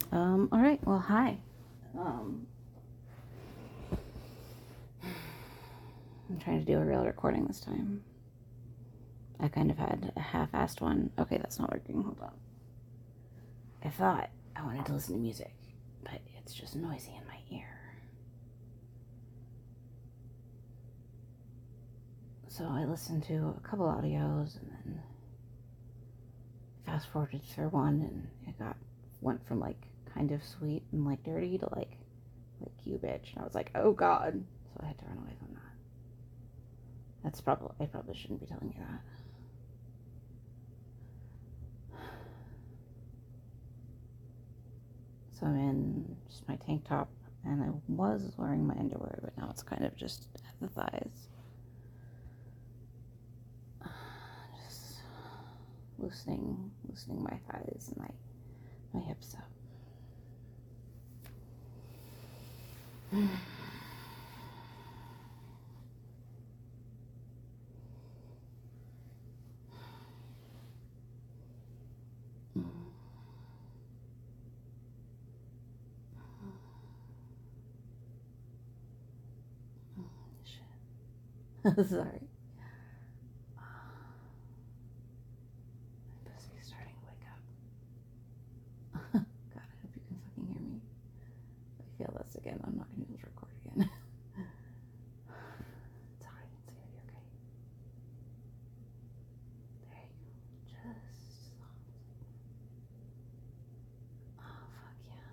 All right. Well, hi. Um, I'm trying to do a real recording this time. I kind of had a half-assed one. Okay, that's not working. Hold on. I thought I wanted to listen to music, but it's just noisy in my ear. So I listened to a couple audios and then fast forwarded through one, and went from like kind of sweet and like dirty to like you bitch, and I was like, oh god. So I had to run away from that. I probably shouldn't be telling you that. So I'm in just my tank top, and I was wearing my underwear, but now it's kind of just at the thighs. Just loosening my thighs and my hips up. Shit. Sorry. My pussy's starting to wake up. God, I hope you can fucking hear me. If I feel this again, I'm not going to be able to record again. It's alright. It's going to be okay. There you go. Just soft. Oh, fuck yeah.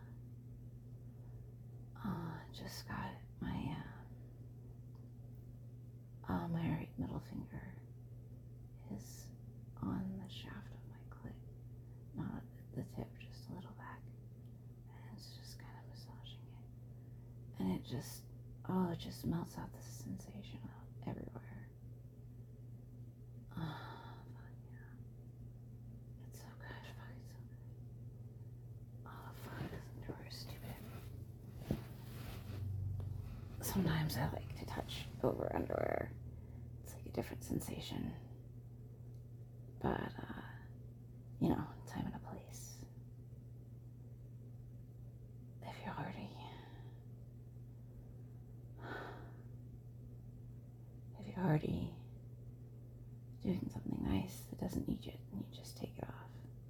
Just got my right middle finger is on the shaft of my clit, not the tip, just a little back, and it's just kind of massaging it, and it just melts out the sensation out everywhere. Oh, fuck yeah, it's so good, fuck, it's so good. Oh, fuck, this underwear is stupid. Sometimes I like to touch over underwear. It's like a different sensation. But, time and a place. If you're already doing something nice that doesn't need it, and you just take it off.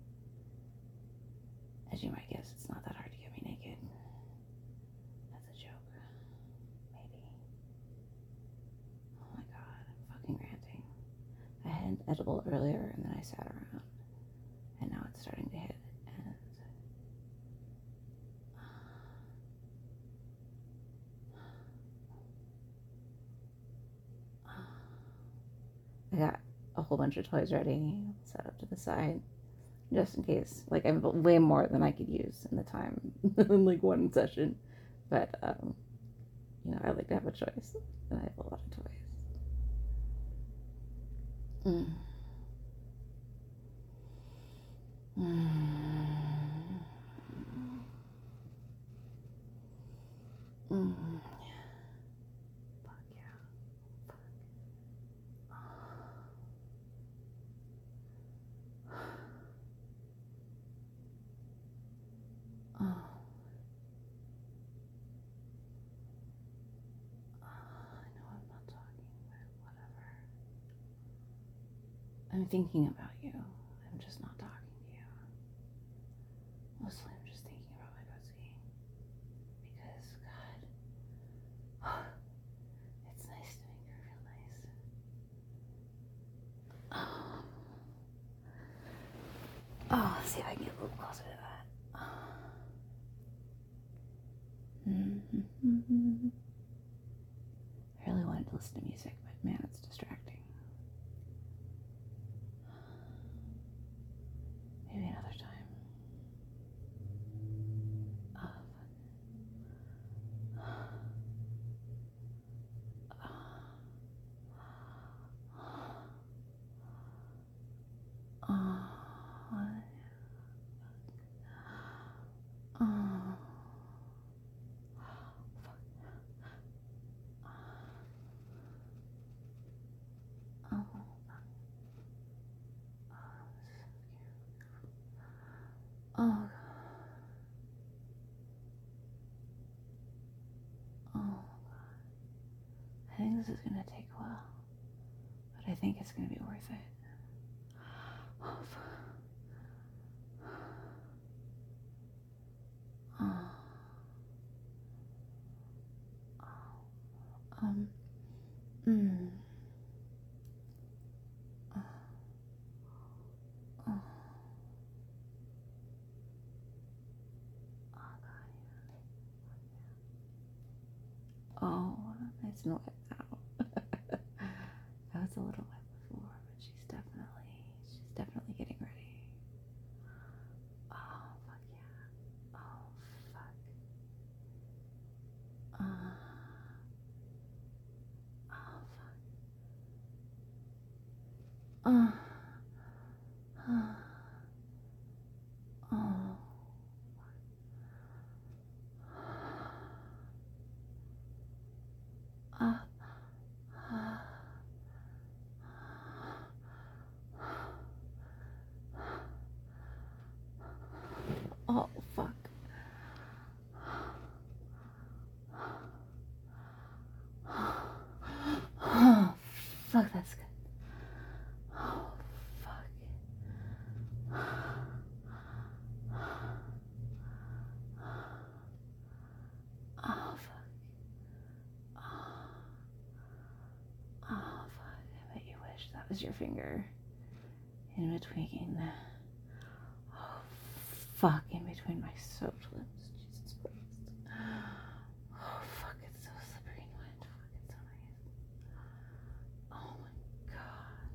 As you might guess, it's not that hard to get me naked. That's a joke. Maybe. Oh my god, I'm fucking ranting. I had an edible earlier, and then I sat around, and now it's starting to hit, and I got a whole bunch of toys ready, set up to the side, just in case. Like, I have way more than I could use in the time, in like one session. But, I like to have a choice, and I have a lot of toys. Mm. Mm. Mm. Fuck yeah. Fuck. Oh. I know I'm not talking, but whatever. I'm thinking about you. I'm just not talking to you. Mostly I'm just thinking about my pussy. Because, God, it's nice to make her feel nice. Oh, let's see if I can get a little closer to that. Mm-hmm. I really wanted to listen to music, but man, it's distracting. Maybe another time. Oh, oh, oh. this is gonna take a while, but I think it's gonna be worth it. Oh, oh, um, mm, oh, oh, oh, God. Oh, it's not wet now. I was a little wet before, but she's definitely getting ready. Oh, fuck yeah. Oh, fuck. Oh, fuck. Uh, uh, oh. Uh, uh, oh, fuck. Oh, fuck, that's good. Oh, fuck. Oh, fuck. Oh, fuck. I bet you wish that was your finger in between. Oh, fuck, in between my soaked lips. Jesus Christ. Oh, fuck, it's so slippery and wet. Fuck, it's so nice. Oh, my God.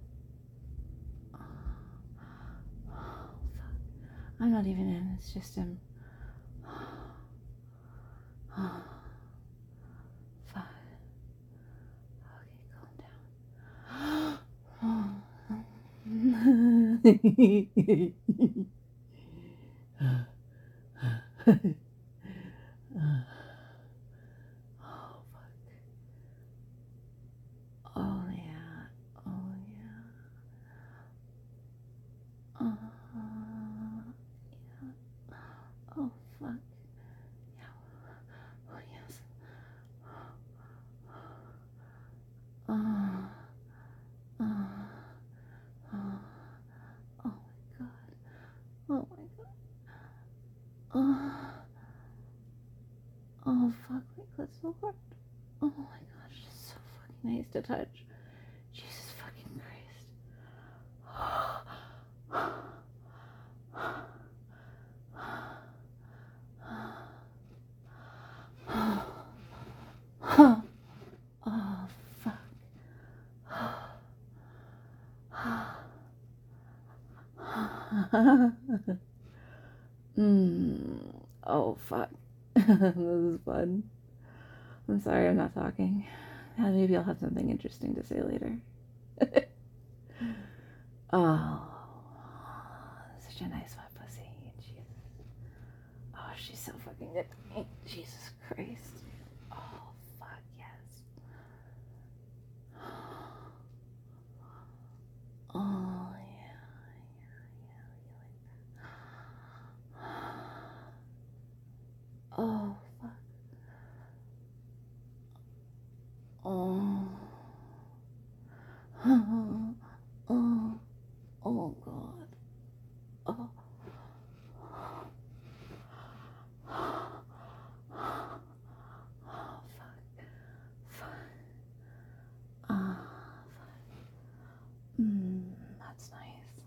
Oh, fuck. I'm not even in, it's just him. Oh, fuck. Okay, calm down. Oh, fuck. Oh, yeah. Oh, yeah. Yeah. Oh, fuck. Yeah. Oh, yes. Oh, oh, oh, oh my God. Oh my God. Oh, oh, fuck. My clit so hard. Oh my gosh. It's so fucking nice to touch. Jesus fucking Christ. Oh, fuck. Oh, fuck. This is fun. I'm sorry I'm not talking. Maybe I'll have something interesting to say later. Oh, such a nice wet pussy. Jesus. Oh, she's so fucking good. Jesus Christ. Oh, fuck, yes. Oh, yeah, yeah. Oh, fuck. Oh. Oh, oh, oh, God. Oh. Oh, fuck. Fuck. Ah, that's nice.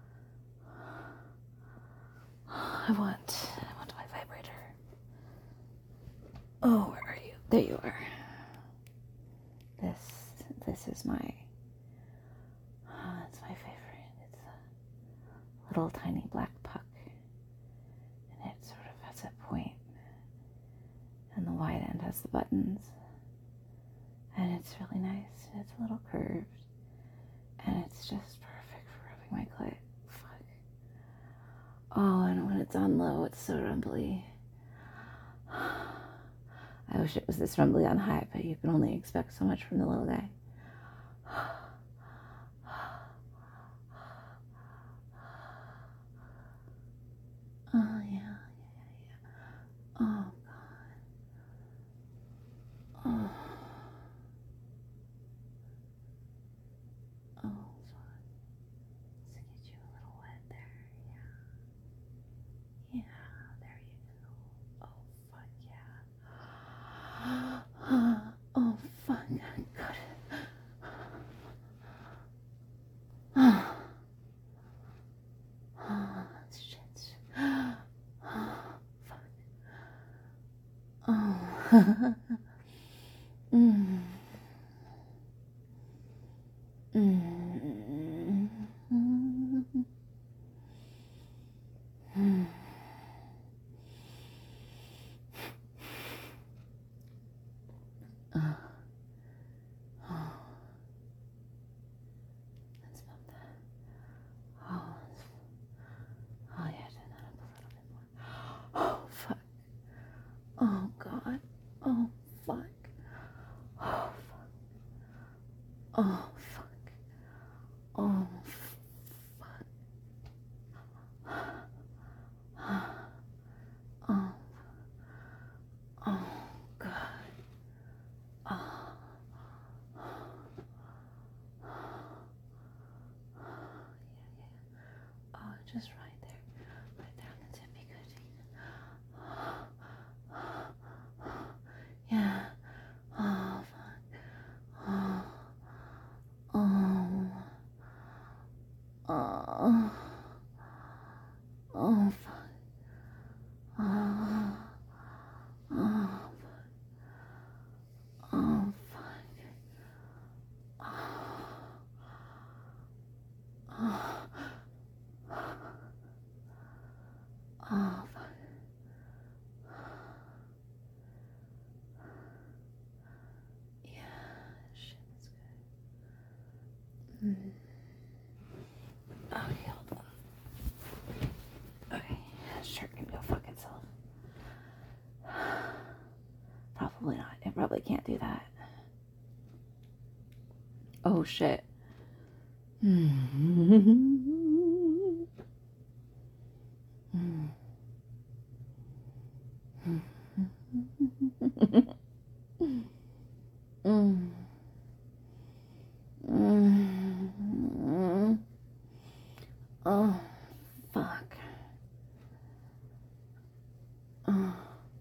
I want my vibrator. Oh, where are you? There you are. This is my, it's my favorite. It's a little tiny black puck, and it sort of has a point, and the wide end has the buttons, and it's really nice, and it's a little curved, and it's just perfect for rubbing my clit. Fuck. Oh, and when it's on low, it's so rumbly. I wish it was this rumbly on high, but you can only expect so much from the little guy. Oh, yeah. Oh, God. Oh. Mm. Mm. Mm. Oh, let's move that. Oh, oh yeah, turn that up a little bit more. Oh, fuck. Oh, God. Oh, fuck. Oh, fuck. Oh, fuck. Oh, fuck. Oh, oh, God. Oh, oh, just right there. Right there on the tip. Be good. Yeah. Oh, fuck. Oh, oh, oh, oh, fuck. Oh, oh, oh, fuck. Oh, oh, fuck. Yeah, shit, that's good. Okay, hold on. Okay, that shirt can go fuck itself. Probably not. It probably can't do that. Oh, shit. Oh, fuck. Oh,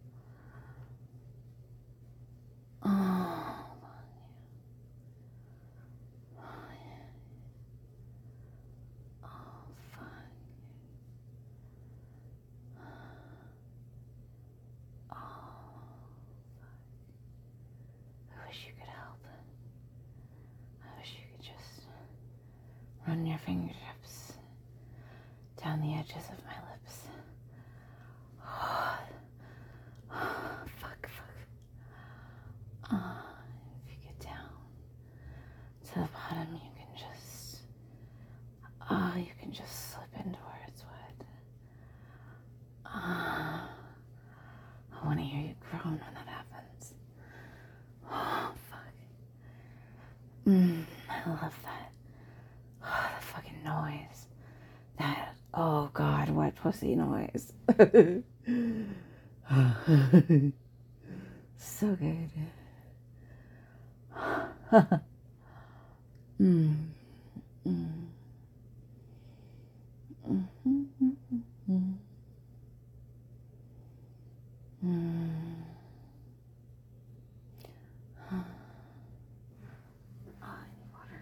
oh, oh, fuck. Oh, I wish you could help. I wish you could just run your fingertips down the edges of my lips. Oh, fuck, fuck. Oh, if you get down to the bottom, you can just slip into where it's wet. I want to hear you groan when that happens. Oh, fuck. I love that. Oh, the fucking noise. That, oh God, wet pussy noise. So good. mm. Mm. Mm-hmm. Mm-hmm. Mm. Oh, I need water.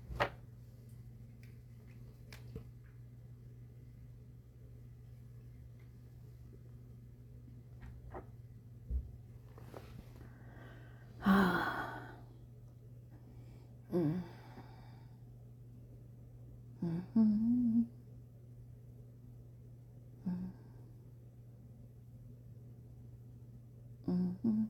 Mm. Mm-hmm. Mm-hmm.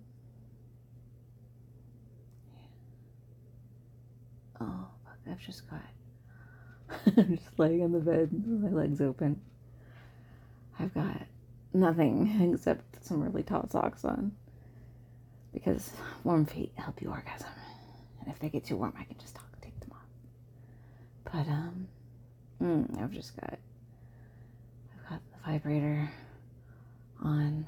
Oh, fuck, I've just got. I'm just laying on the bed with my legs open. I've got nothing except some really taut socks on. Because warm feet help you orgasm. And if they get too warm, I can just take them off. But, I've got the vibrator on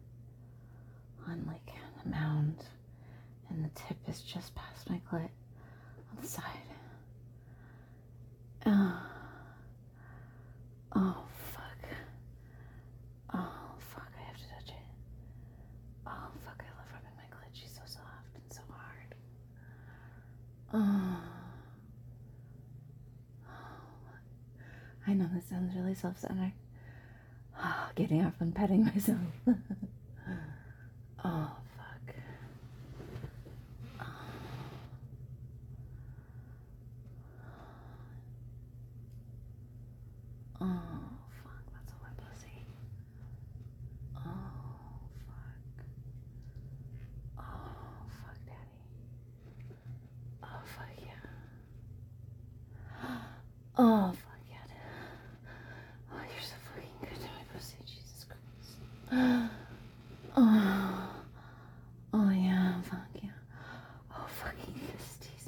like the mound, and the tip is just past my clit on the side. Oh, fuck. Oh, fuck, I have to touch it. Oh, fuck, I love rubbing my clit. She's so soft and so hard. Oh. I know this sounds really self-centered. Oh, getting off and petting myself. Oh, fuck. Oh, fuck yeah. Oh, you're so fucking good to my pussy, Jesus Christ. Oh, oh yeah, fuck yeah. Oh, fucking fisties.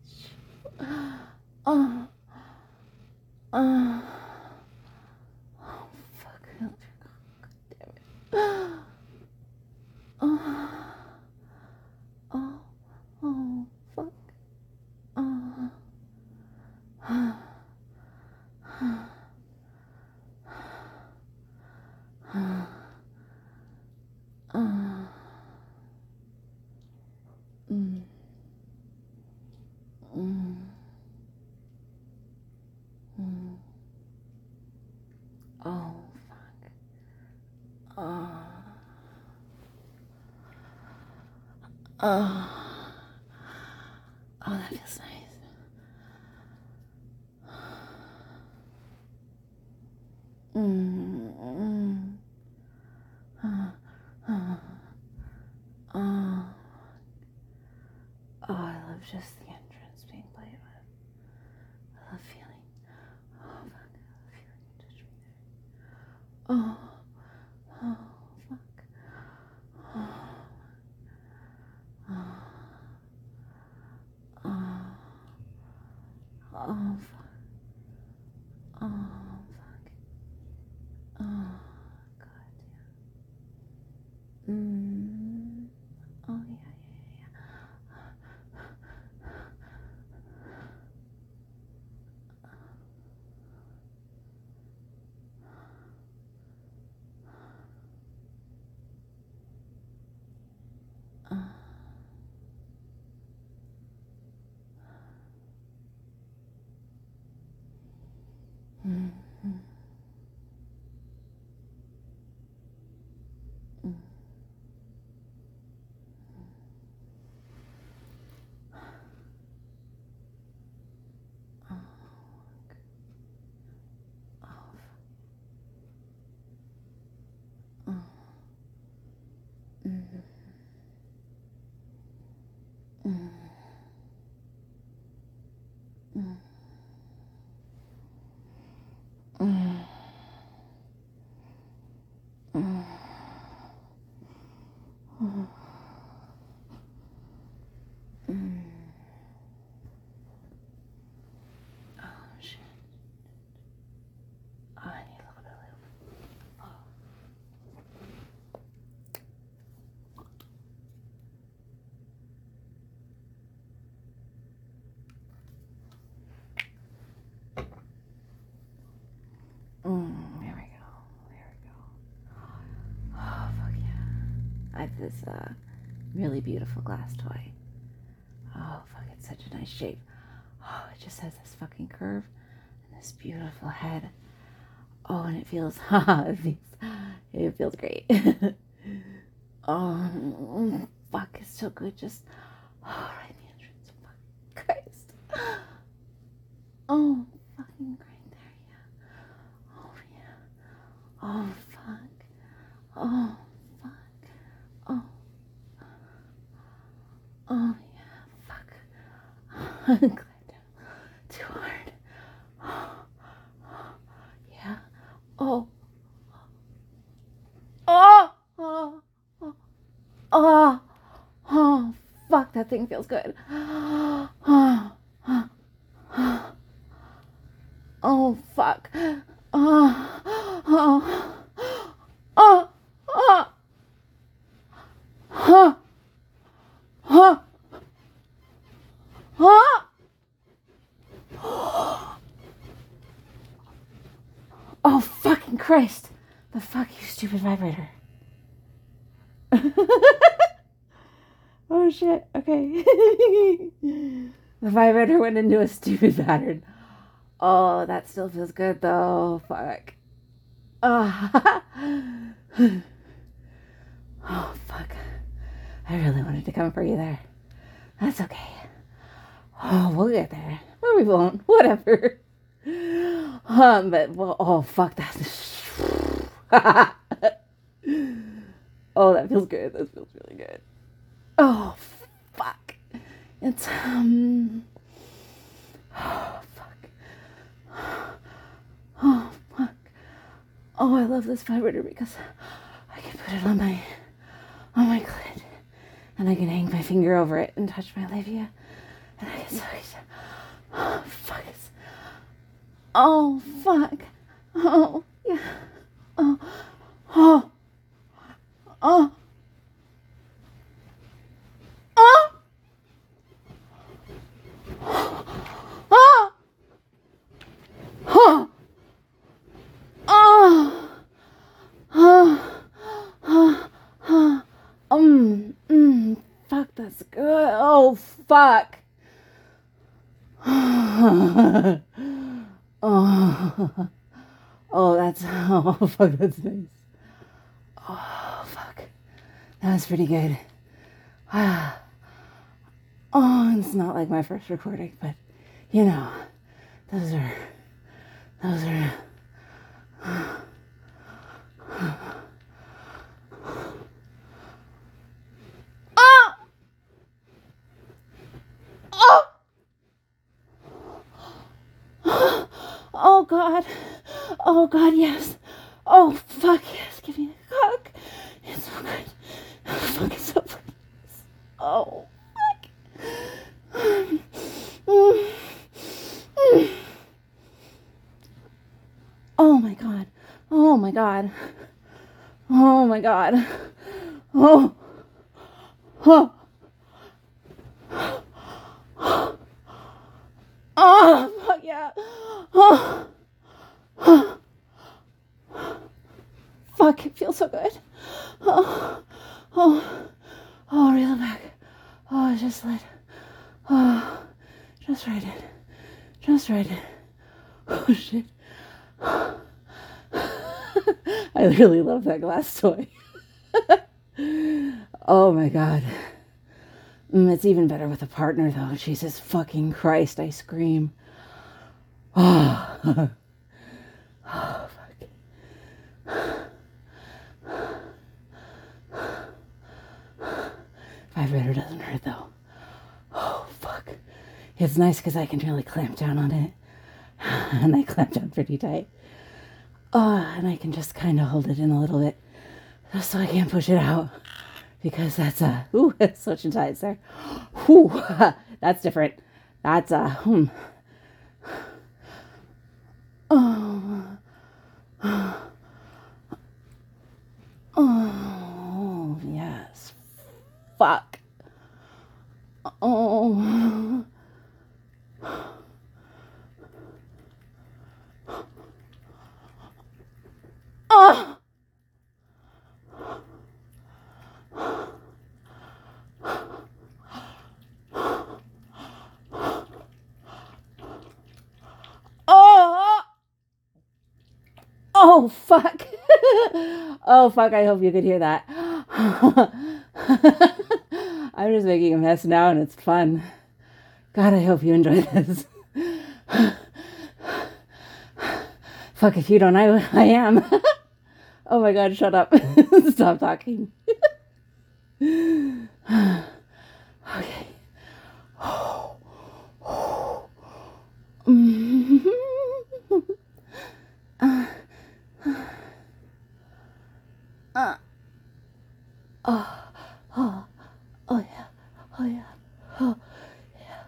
Oh, oh, oh, fuck. God damn it. Oh, oh, oh, fuck. Oh, oh, oh, oh. Mm, mm, mm. Oh, fuck. Oh, oh, oh, that feels nice. Mm, mm. Oh, oh, oh. Oh, I love just the entrance being played with. I love feeling. Oh, fuck. I love feeling you touch me there. Oh, oh, fuck. Oh, oh, oh, oh, fuck. Oh, fuck. Oh, God, yeah. Oh, yeah, yeah, yeah. Mm, mm, mm. Oh, oh, oh. Mm, mm, mm, mm, mm, mm, mm. Oh, shit. Oh, I need a little bit of lube. Oh. There we go. There we go. Oh, fuck yeah. I have this really beautiful glass toy. Oh, fuck, it's such a nice shape. Oh, it just has this fucking curve and this beautiful head. Oh, and it feels, it feels great. Oh, fuck, it's so good. Just, oh, right in the entrance. Fuck, Christ. Oh, fucking right there, yeah. Oh, yeah. Oh, fuck. Oh, fuck. Oh, oh, yeah, fuck. Climb down too hard. Yeah. Oh, oh, oh, oh, oh, oh, fuck, that thing feels good. Oh, oh, oh, oh, fuck. Oh, oh, oh, oh, oh, oh, oh. Oh, fucking Christ. The fuck, you stupid vibrator. Oh, shit. Okay. The vibrator went into a stupid pattern. Oh, that still feels good, though. Fuck. Oh, oh fuck. I really wanted to come for you there. That's okay. Oh, we'll get there. Or we won't. Whatever. But, well, oh, fuck that. Oh, that feels good. That feels really good. Oh, fuck. It's, oh, fuck. Oh, fuck. Oh, I love this vibrator because I can put it on my clit. And I can hang my finger over it and touch my labia. And I can suck it. Oh, fuck. Oh, fuck. Oh, yeah. Oh, oh, oh, oh, oh, oh, oh, oh, oh, fuck, that's good. Oh, fuck. Oh, oh, that's, oh, fuck, that's nice. Oh, fuck. That was pretty good. Oh, it's not like my first recording, but, you know, those are, oh, oh, oh, God. Oh, God, yes. Oh, fuck, yes. Give me the cock. It's so good. Oh, fuck, it's so good. Oh, fuck. Oh, my God. Oh, my God. Oh, my God. Oh. Oh. Oh, fuck yeah. Oh. Fuck, it feels so good. Oh, oh, oh, reel it back. Oh, just let, oh, just right in. Just right in. Oh, shit. I really love that glass toy. Oh, my God. It's even better with a partner, though. Jesus fucking Christ, I scream. Oh, oh fuck. Vibrator doesn't hurt, though. Oh, fuck. It's nice because I can really clamp down on it. And I clamp down pretty tight. And I can just kind of hold it in a little bit just so I can't push it out. Because that's ooh, it's switching tights there. Whew, that's different. That's Oh, oh, yes. Fuck. Oh. Oh. Oh. Oh, fuck. Oh, fuck. I hope you could hear that. I'm just making a mess now and it's fun. God, I hope you enjoy this. Fuck, if you don't, I am. Oh my God, shut up. Stop talking. Okay. Oh, oh, oh yeah, oh yeah, oh yeah,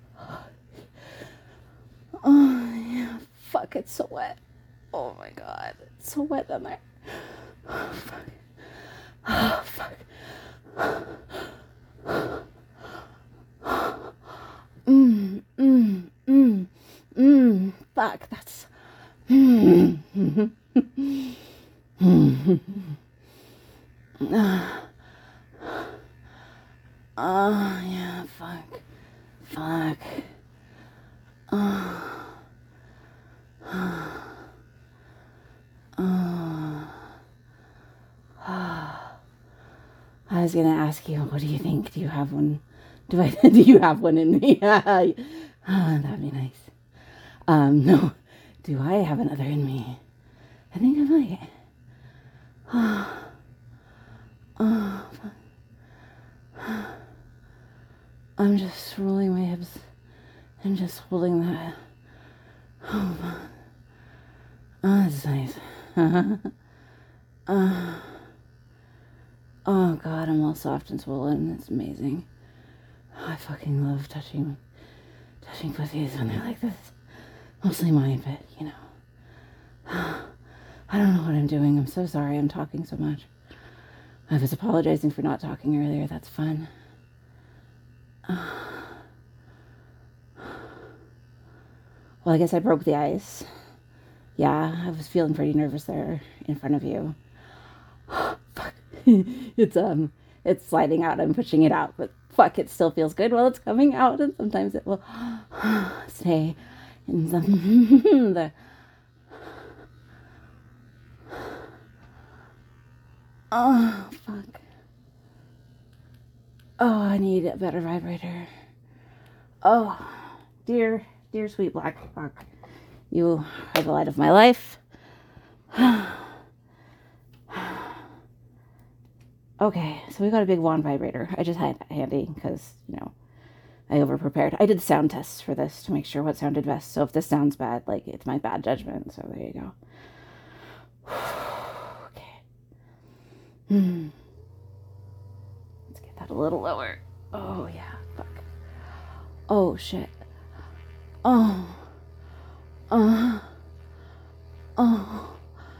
oh yeah. Fuck, it's so wet. Oh my God, it's so wet down there. Oh fuck. Oh fuck. Fuck, that's. Oh, yeah, fuck. Fuck. Oh. Oh. I was gonna ask you, what do you think? Do you have one? Do you have one in me? Oh, that'd be nice. No. Do I have another in me? I think I might. Oh, I'm just rolling my hips and just holding that Oh, that's nice. Oh God, I'm all soft and swollen. It's amazing. I fucking love touching pussies when they're like this. Mostly mine, but you know. I don't know what I'm doing. I'm so sorry I'm talking so much. I was apologizing for not talking earlier. That's fun. Well, I guess I broke the ice. Yeah, I was feeling pretty nervous there in front of you. Fuck. It's sliding out. I'm pushing it out, but fuck, it still feels good while it's coming out, and sometimes it will stay in the. Oh, fuck. Oh, I need a better vibrator. Oh, dear sweet black fuck. You are the light of my life. Okay, so we got a big wand vibrator. I just had it handy because, you know, I overprepared. I did sound tests for this to make sure what sounded best. So if this sounds bad, like, it's my bad judgment. So there you go. Okay. Let's get that a little lower. Oh, yeah. Fuck. Oh, shit. Oh. Oh. Oh.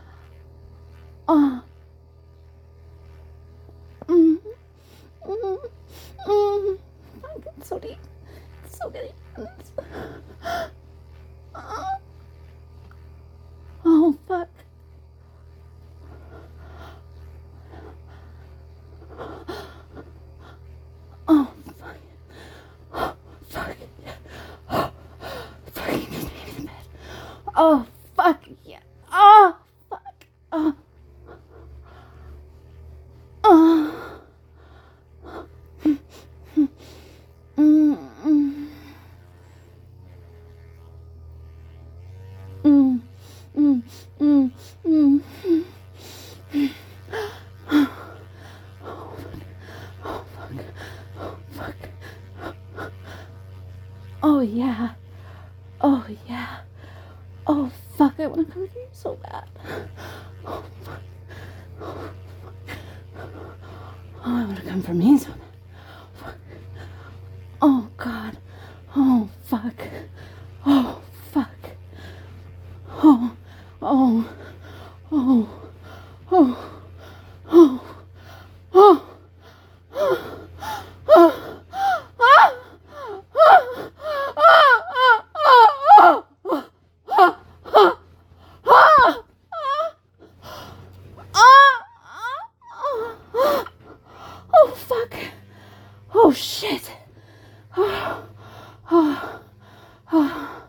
Oh. Fuck, it's so deep. It's so good. Oh, fuck. Oh, fuck. Oh, fuck. Oh, fucking just made it in bed. Oh, fuck. Yeah. Oh, fuck. Oh. Oh. Oh, yeah. Oh, yeah. Oh, fuck. I want to come with you so bad. Oh, fuck. Oh, I want to come for me so bad. Fuck. Oh, God. Oh, fuck. Oh, fuck. Oh, oh, oh, oh, oh, oh. Oh, fuck. Oh, shit. Oh, oh, oh,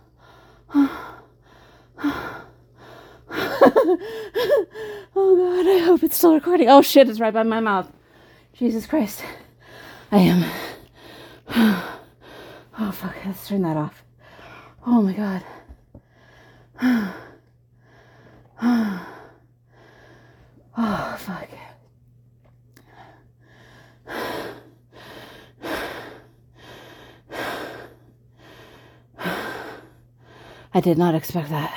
oh, God, I hope it's still recording. Oh, shit, it's right by my mouth. Jesus Christ. I am. Oh, fuck, let's turn that off. Oh, my God. Oh, fuck. I did not expect that.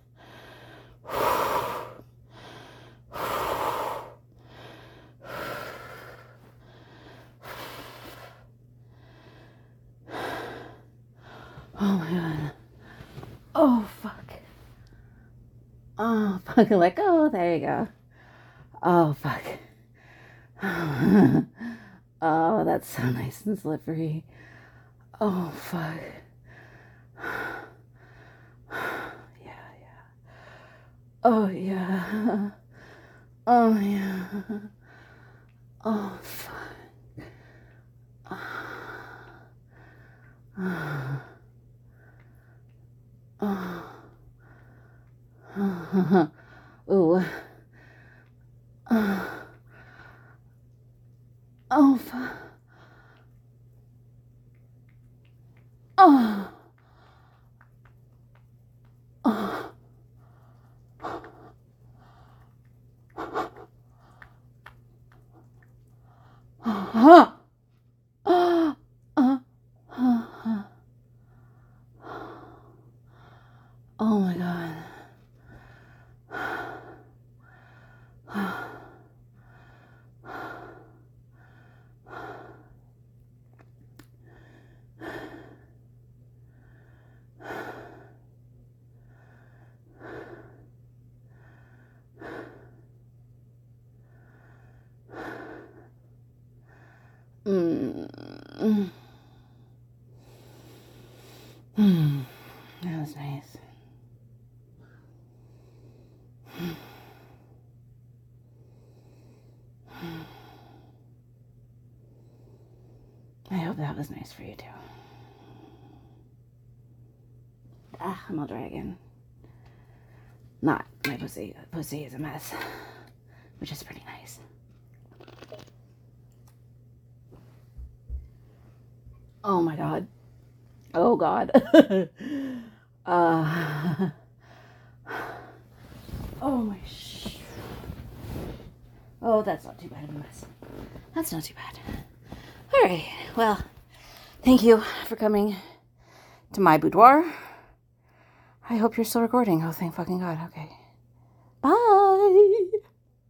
Oh my God. Oh, fuck. Oh, fuck. Like, oh, there you go. Oh, fuck. Oh, that's so nice and slippery. Oh, fuck. Yeah, yeah. Oh, yeah. Oh, yeah. Oh, fuck. Ooh. Oh, fuck. Oh. Oh. Oh. Oh That was nice. I hope that was nice for you too. I'm a dragon. Not my pussy. Pussy is a mess, which is pretty nice. Oh my god. Oh god. Oh my Oh, that's not too bad of a mess. That's not too bad. Alright, well, thank you for coming to my boudoir. I hope you're still recording. Oh, thank fucking god. Okay. Bye.